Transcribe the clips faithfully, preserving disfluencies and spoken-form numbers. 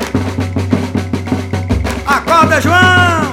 Acorda, João!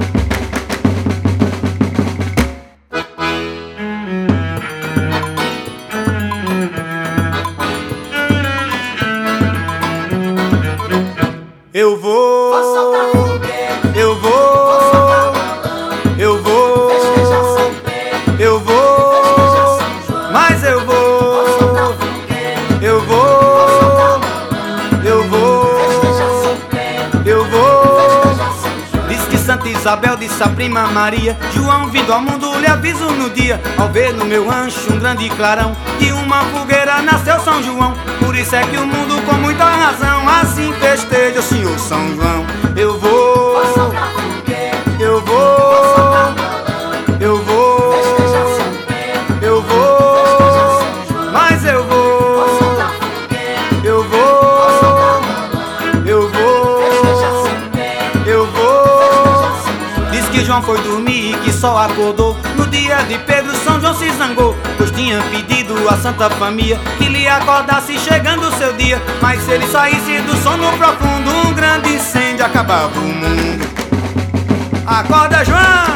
Eu vou, Vou soltar foguete, eu vou vou, soltar balão, eu vou, festejar São Pedro, eu vou, festejar São João. mas eu Vou soltar vou, foguete, eu vou soltar vou, balão, eu vou, festejar São Pedro, eu vou. festejar São João. Diz que Santa Isabel disse a prima Maria: João, vindo ao mundo, lhe aviso no dia, ao ver no meu ancho um grande clarão, de uma fogueira nasceu São João. Por isso é que o mundo com muita razão assim festeja o Senhor São João. Eu vou, Vou soltar foguete, eu vou vou, soltar balão, eu vou, festejar São Pedro, eu festejar vou, São João. mas eu Vou vou, soltar foguete, eu vou soltar vou, balão, eu festejar vou, São Pedro, eu vou. festejar São João. Diz que João foi dormir e que só acordou no dia de Pedro. São João se zangou, pois tinha pedido à Santa Família que lhe acordasse chegando o seu dia. Mas se ele saísse do sono profundo, um grande incêndio acabava o mundo. Acorda, João!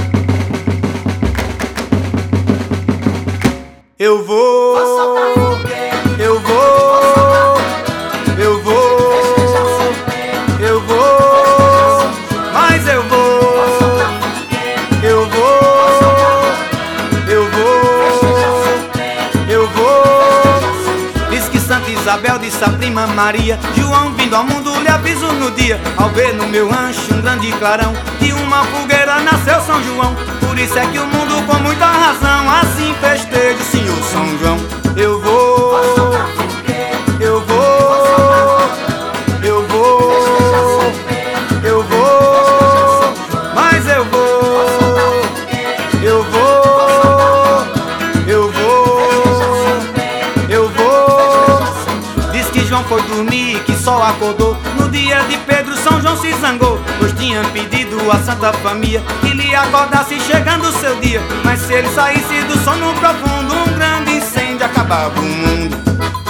Eu vou, Vou soltar foguete, eu vou vou, soltar balão, eu vou, festejar São Pedro, eu vou, festejar São João. mas eu Vou vou, soltar foguete, eu vou soltar vou, balão, eu festejar vou, São Pedro, eu vou. festejar São João. Diz que Santa Isabel disse a prima Maria: João, vindo ao mundo, lhe aviso no dia, ao ver no meu ancho um grande clarão, de uma fogueira nasceu São João. Por isso é que o mundo com muita razão assim festeja o Senhor São João. Eu Vou vou, soltar foguete, eu vou soltar vou, balão, eu festejar vou, São Pedro, eu festejar vou, São João. mas eu Vou soltar vou, foguete, eu vou soltar vou, balão, eu festejar vou, São Pedro, eu vou. festejar São João. Diz que João foi dormir e que só acordou no dia de Pedro. São João se zangou, pois tinha pedido à Santa Família que lhe acordasse chegando o seu dia. Mas se ele saísse do sono profundo, um grande incêndio acabava o mundo.